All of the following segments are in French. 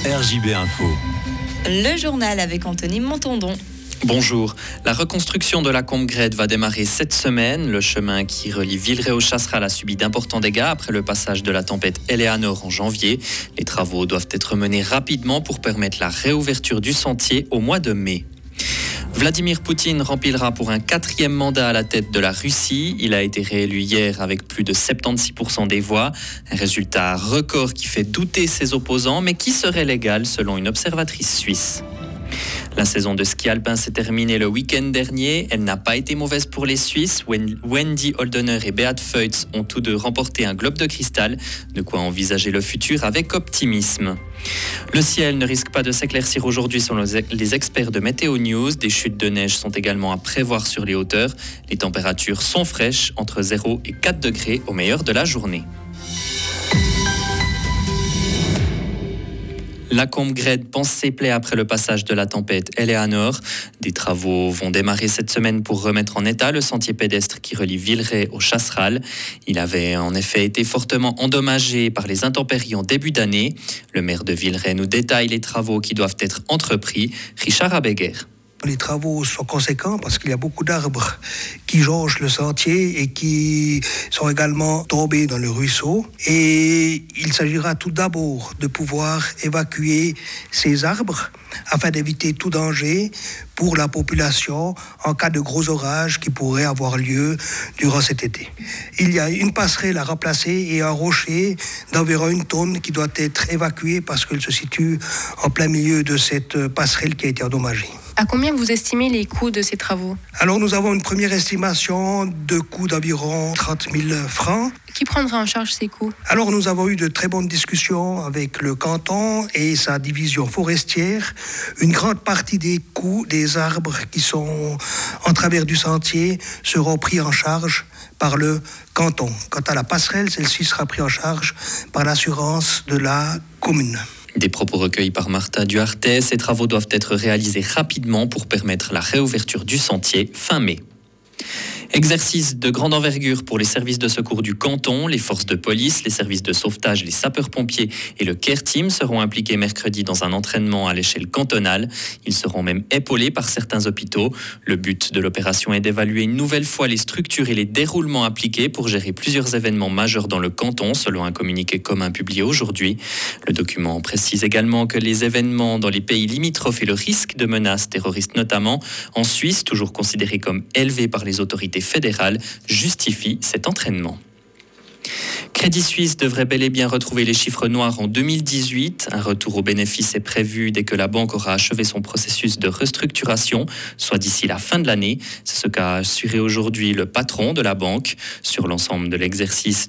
RJB Info. Le journal avec Anthony Montandon. Bonjour. La reconstruction de la Combe-Grède va démarrer cette semaine. Le chemin qui relie Villeray au Chasseral a subi d'importants dégâts après le passage de la tempête Eleanor en janvier. Les travaux doivent être menés rapidement pour permettre la réouverture du sentier au mois de mai. Vladimir Poutine remplira pour un 4e mandat à la tête de la Russie. Il a été réélu hier avec plus de 76% des voix. Un résultat record qui fait douter ses opposants, mais qui serait légal selon une observatrice suisse. La saison de ski alpin s'est terminée le week-end dernier. Elle n'a pas été mauvaise pour les Suisses. Wendy Holdener et Beat Feutz ont tous deux remporté un globe de cristal. De quoi envisager le futur avec optimisme. Le ciel ne risque pas de s'éclaircir aujourd'hui selon les experts de Météo News. Des chutes de neige sont également à prévoir sur les hauteurs. Les températures sont fraîches, entre 0 et 4 degrés au meilleur de la journée. La Combe-Grède pense ses plaies après le passage de la tempête Eleanor. Des travaux vont démarrer cette semaine pour remettre en état le sentier pédestre qui relie Villeray au Chasseral. Il avait en effet été fortement endommagé par les intempéries en début d'année. Le maire de Villeray nous détaille les travaux qui doivent être entrepris. Richard Abegger. Les travaux sont conséquents parce qu'il y a beaucoup d'arbres qui jonchent le sentier et qui sont également tombés dans le ruisseau. Et il s'agira tout d'abord de pouvoir évacuer ces arbres afin d'éviter tout danger pour la population en cas de gros orages qui pourraient avoir lieu durant cet été. Il y a une passerelle à remplacer et un rocher d'environ 1 tonne qui doit être évacué parce qu'il se situe en plein milieu de cette passerelle qui a été endommagée. À combien vous estimez les coûts de ces travaux ? Alors nous avons une première estimation de coûts d'environ 30 000 francs. Qui prendra en charge ces coûts ? Alors nous avons eu de très bonnes discussions avec le canton et sa division forestière. Une grande partie des coûts des arbres qui sont en travers du sentier seront pris en charge par le canton. Quant à la passerelle, celle-ci sera prise en charge par l'assurance de la commune. Des propos recueillis par Martha Duarte. Ces travaux doivent être réalisés rapidement pour permettre la réouverture du sentier fin mai. Exercice de grande envergure pour les services de secours du canton, les forces de police, les services de sauvetage, les sapeurs-pompiers et le Care Team seront impliqués mercredi dans un entraînement à l'échelle cantonale. Ils seront même épaulés par certains hôpitaux. Le but de l'opération est d'évaluer une nouvelle fois les structures et les déroulements appliqués pour gérer plusieurs événements majeurs dans le canton, selon un communiqué commun publié aujourd'hui. Le document précise également que les événements dans les pays limitrophes et le risque de menaces terroristes notamment en Suisse, toujours considéré comme élevé par les autorités fédérales, justifie cet entraînement. Crédit Suisse devrait bel et bien retrouver les chiffres noirs en 2018. Un retour aux bénéfices est prévu dès que la banque aura achevé son processus de restructuration, soit d'ici la fin de l'année. C'est ce qu'a assuré aujourd'hui le patron de la banque. Sur l'ensemble de l'exercice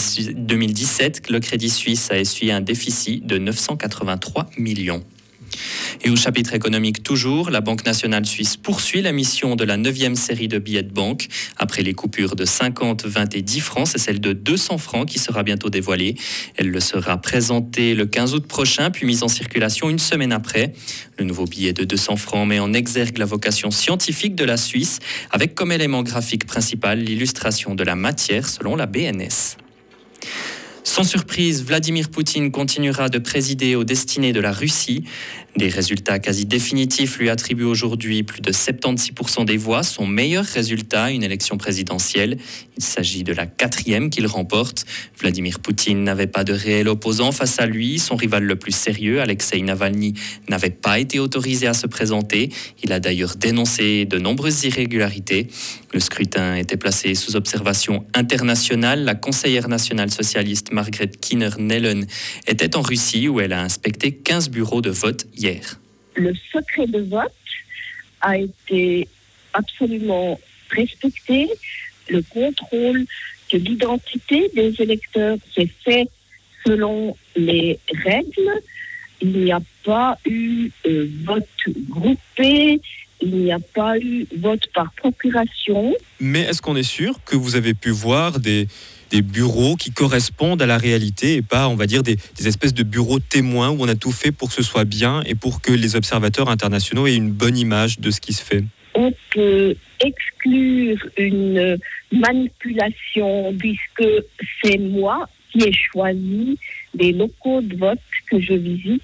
2017, le Crédit Suisse a essuyé un déficit de 983 millions. Et au chapitre économique toujours, la Banque nationale suisse poursuit la mission de la 9e série de billets de banque. Après les coupures de 50, 20 et 10 francs, c'est celle de 200 francs qui sera bientôt dévoilée. Elle le sera présentée le 15 août prochain, puis mise en circulation une semaine après. Le nouveau billet de 200 francs met en exergue la vocation scientifique de la Suisse, avec comme élément graphique principal l'illustration de la matière selon la BNS. Sans surprise, Vladimir Poutine continuera de présider aux destinées de la Russie. Des résultats quasi définitifs lui attribuent aujourd'hui plus de 76% des voix, son meilleur résultat à une élection présidentielle. Il s'agit de la 4e qu'il remporte. Vladimir Poutine n'avait pas de réel opposant face à lui. Son rival le plus sérieux, Alexei Navalny, n'avait pas été autorisé à se présenter. Il a d'ailleurs dénoncé de nombreuses irrégularités. Le scrutin était placé sous observation internationale. La conseillère nationale socialiste Margrethe Kiner-Nellen était en Russie où elle a inspecté 15 bureaux de vote hier. Le secret de vote a été absolument respecté. Le contrôle de l'identité des électeurs s'est fait selon les règles. Il n'y a pas eu vote groupé, il n'y a pas eu vote par procuration. Mais est-ce qu'on est sûr que vous avez pu voir des bureaux qui correspondent à la réalité et pas, on va dire, des espèces de bureaux témoins où on a tout fait pour que ce soit bien et pour que les observateurs internationaux aient une bonne image de ce qui se fait? On peut exclure une manipulation puisque c'est moi qui ai choisi les locaux de vote que je visite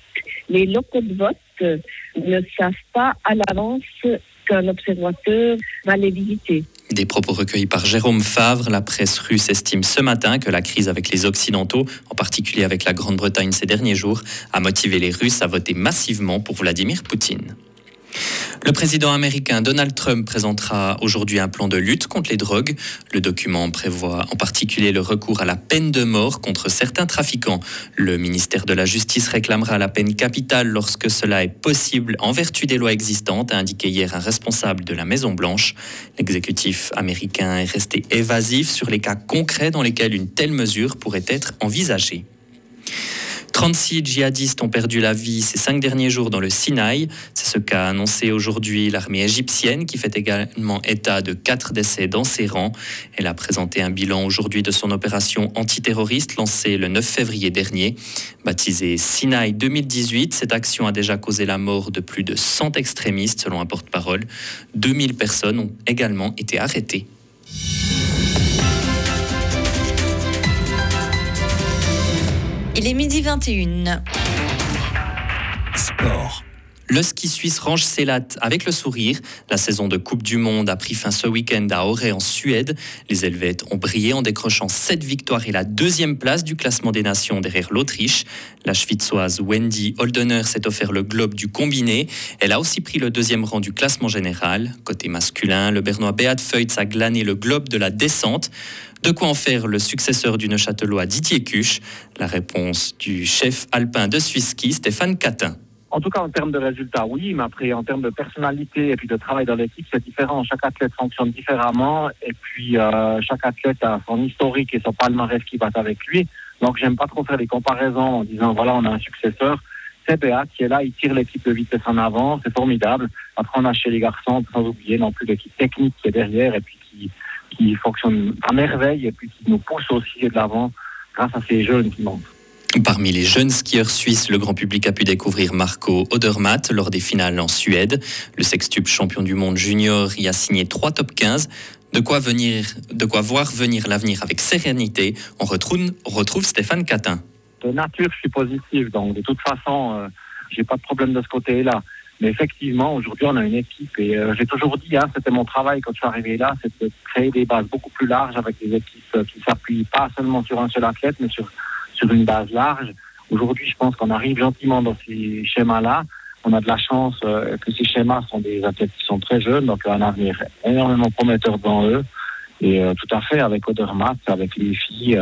Les locaux de vote ne savent pas à l'avance qu'un observateur va les visiter. Des propos recueillis par Jérôme Favre. La presse russe estime ce matin que la crise avec les Occidentaux, en particulier avec la Grande-Bretagne ces derniers jours, a motivé les Russes à voter massivement pour Vladimir Poutine. Le président américain Donald Trump présentera aujourd'hui un plan de lutte contre les drogues. Le document prévoit en particulier le recours à la peine de mort contre certains trafiquants. Le ministère de la Justice réclamera la peine capitale lorsque cela est possible en vertu des lois existantes, a indiqué hier un responsable de la Maison-Blanche. L'exécutif américain est resté évasif sur les cas concrets dans lesquels une telle mesure pourrait être envisagée. 36 djihadistes ont perdu la vie ces 5 derniers jours dans le Sinaï. C'est ce qu'a annoncé aujourd'hui l'armée égyptienne qui fait également état de 4 décès dans ses rangs. Elle a présenté un bilan aujourd'hui de son opération antiterroriste lancée le 9 février dernier. Baptisée Sinaï 2018, cette action a déjà causé la mort de plus de 100 extrémistes selon un porte-parole. 2000 personnes ont également été arrêtées. Il est 12h21. Sport. Le ski suisse range ses lattes avec le sourire. La saison de Coupe du Monde a pris fin ce week-end à Åre en Suède. Les Helvètes ont brillé en décrochant 7 victoires et la 2e place du classement des nations derrière l'Autriche. La Schwitzoise Wendy Holdener s'est offert le globe du combiné. Elle a aussi pris le 2e rang du classement général. Côté masculin, le Bernois Beat Feutz a glané le globe de la descente. De quoi en faire le successeur du Neuchâtelois Didier Cuche? La réponse du chef alpin de Swiss Ski, Stéphane Catin. En tout cas, en termes de résultats, oui, mais après, en termes de personnalité et puis de travail dans l'équipe, c'est différent. Chaque athlète fonctionne différemment et puis chaque athlète a son historique et son palmarès qui va avec lui. Donc, j'aime pas trop faire des comparaisons en disant, voilà, on a un successeur. C'est Beat qui est là, il tire l'équipe de vitesse en avant, c'est formidable. Après, on a chez les garçons, sans oublier non plus l'équipe technique qui est derrière et puis qui fonctionne à merveille et puis qui nous pousse aussi de l'avant grâce à ces jeunes qui montent. Parmi les jeunes skieurs suisses, le grand public a pu découvrir Marco Odermatt lors des finales en Suède. Le sextuple champion du monde junior y a signé 3 top 15. De quoi voir venir l'avenir avec sérénité. On retrouve Stéphane Catin. De nature, je suis positif, donc de toute façon, j'ai pas de problème de ce côté-là. Mais effectivement, aujourd'hui, on a une équipe et j'ai toujours dit, c'était mon travail quand je suis arrivé là, c'est de créer des bases beaucoup plus larges avec des équipes qui s'appuient pas seulement sur un seul athlète, mais sur une base large. Aujourd'hui, je pense qu'on arrive gentiment dans ces schémas-là. On a de la chance que ces schémas sont des athlètes qui sont très jeunes, donc un avenir énormément prometteur devant eux. Et tout à fait, avec Odermatt, avec les filles,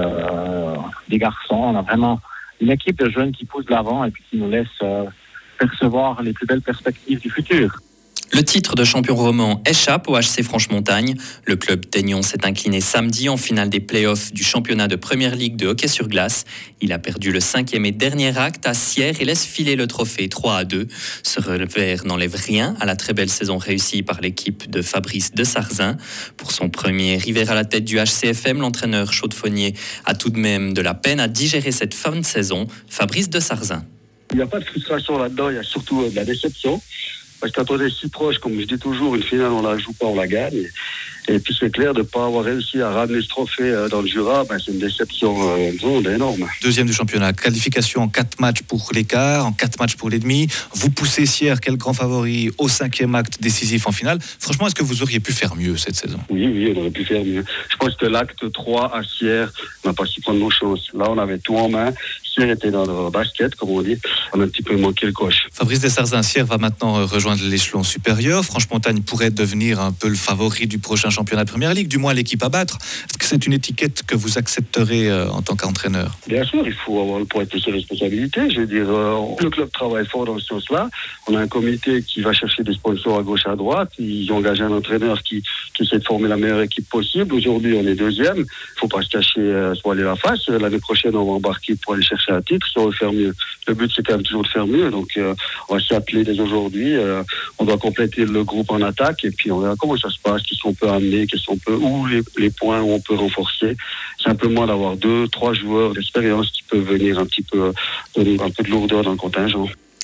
les garçons, on a vraiment une équipe de jeunes qui pousse de l'avant et puis qui nous laisse percevoir les plus belles perspectives du futur. Le titre de champion roman échappe au HC Franche-Montagne. Le club d'Aignon s'est incliné samedi en finale des playoffs du championnat de première ligue de hockey sur glace. Il a perdu le 5e et dernier acte à Sierre et laisse filer le trophée 3-2. Ce revers n'enlève rien à la très belle saison réussie par l'équipe de Fabrice de Sarzin. Pour son premier hiver à la tête du HCFM, l'entraîneur chaudefonnier a tout de même de la peine à digérer cette fin de saison. Fabrice de Sarzin. Il n'y a pas de frustration là-dedans, il y a surtout de la déception. Parce que quand on est si proche, comme je dis toujours, une finale, on la joue pas, on la gagne. Et puis c'est clair de ne pas avoir réussi à ramener ce trophée dans le Jura, c'est une déception énorme. 2e du championnat, qualification en 4 matchs pour l'écart, en 4 matchs pour les demi. Vous poussez Sierre, quel grand favori, au 5e acte décisif en finale. Franchement, est-ce que vous auriez pu faire mieux cette saison? Oui, on aurait pu faire mieux. Je pense que l'acte 3 à Sierre, on n'a pas su prendre nos chances. Là, on avait tout en main. Sierre était dans le basket, comme on dit. On a un petit peu manqué le coche. Fabrice Dessarzins, Sierre va maintenant rejoindre l'échelon supérieur. Franche-Montagne pourrait devenir un peu le favori du prochain championnat de première ligue, du moins l'équipe à battre. Est-ce que c'est une étiquette que vous accepterez en tant qu'entraîneur? Bien sûr, il faut avoir le poids de ses responsabilités. Je veux dire, le club travaille fort dans ce sens-là. On a un comité qui va chercher des sponsors à gauche, à droite. Ils ont engagé un entraîneur qui essaie de former la meilleure équipe possible. Aujourd'hui, on est 2e. Il ne faut pas se cacher, se voiler la face. L'année prochaine, on va embarquer pour aller chercher un titre, si on veut faire mieux. Le but, c'est quand même toujours de faire mieux. Donc, on va s'y atteler dès aujourd'hui. On doit compléter le groupe en attaque et puis on verra comment ça se passe, qu'est-ce qu'on peut amener, où les points où on peut renforcer. Simplement d'avoir 2-3 joueurs d'expérience qui peuvent venir un petit peu donner un peu de lourdeur dans le contingent.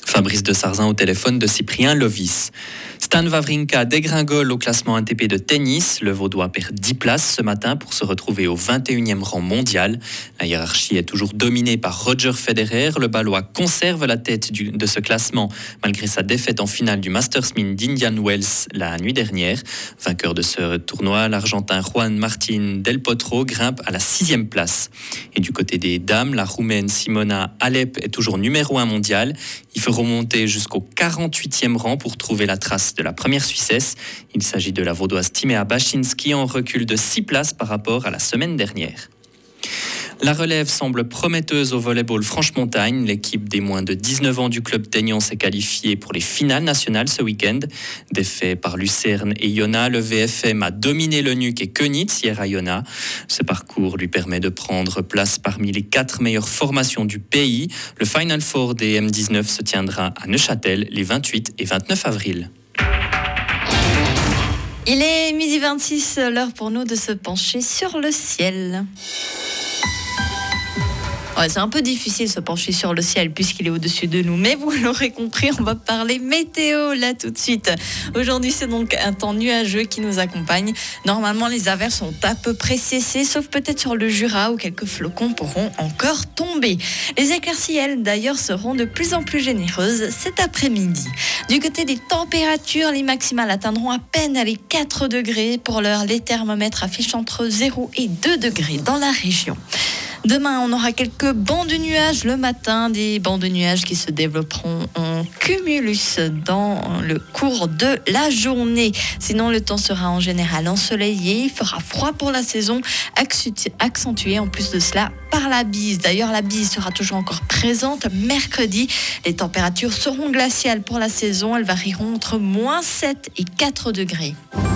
Fabrice de Sarzin au téléphone de Cyprien Lovis. Stan Wawrinka dégringole au classement ATP de tennis. Le Vaudois perd 10 places ce matin pour se retrouver au 21e rang mondial. La hiérarchie est toujours dominée par Roger Federer. Le Balois conserve la tête de ce classement malgré sa défaite en finale du Masters d'Indian Wells la nuit dernière. Vainqueur de ce tournoi, l'Argentin Juan Martín del Potro grimpe à la 6e place. Et du côté des dames, la Roumaine Simona Halep est toujours numéro 1 mondial. Il faut remonter jusqu'au 48e rang pour trouver la trace de la première Suissesse. Il s'agit de la Vaudoise Timea Bachinski en recul de 6 places par rapport à la semaine dernière. La relève semble prometteuse au volleyball Franche-Montagne. L'équipe des moins de 19 ans du club d'Aignan s'est qualifiée pour les finales nationales ce week-end. Défait par Lucerne et Iona, le VFM a dominé le NUC et Könitz hier à Iona. Ce parcours lui permet de prendre place parmi les 4 meilleures formations du pays. Le Final Four des M19 se tiendra à Neuchâtel les 28 et 29 avril. Il est 12h26, l'heure pour nous de se pencher sur le ciel. Ouais, c'est un peu difficile de se pencher sur le ciel puisqu'il est au-dessus de nous, mais vous l'aurez compris, on va parler météo là tout de suite. Aujourd'hui, c'est donc un temps nuageux qui nous accompagne. Normalement, les averses sont à peu près cessées, sauf peut-être sur le Jura où quelques flocons pourront encore tomber. Les éclaircies, elles, d'ailleurs, seront de plus en plus généreuses cet après-midi. Du côté des températures, les maximales atteindront à peine les 4 degrés. Pour l'heure, les thermomètres affichent entre 0 et 2 degrés dans la région. Demain, on aura quelques bancs de nuages le matin, des bancs de nuages qui se développeront en cumulus dans le cours de la journée. Sinon, le temps sera en général ensoleillé, il fera froid pour la saison, accentué en plus de cela par la bise. D'ailleurs, la bise sera toujours encore présente mercredi. Les températures seront glaciales pour la saison, elles varieront entre -7 et 4 degrés.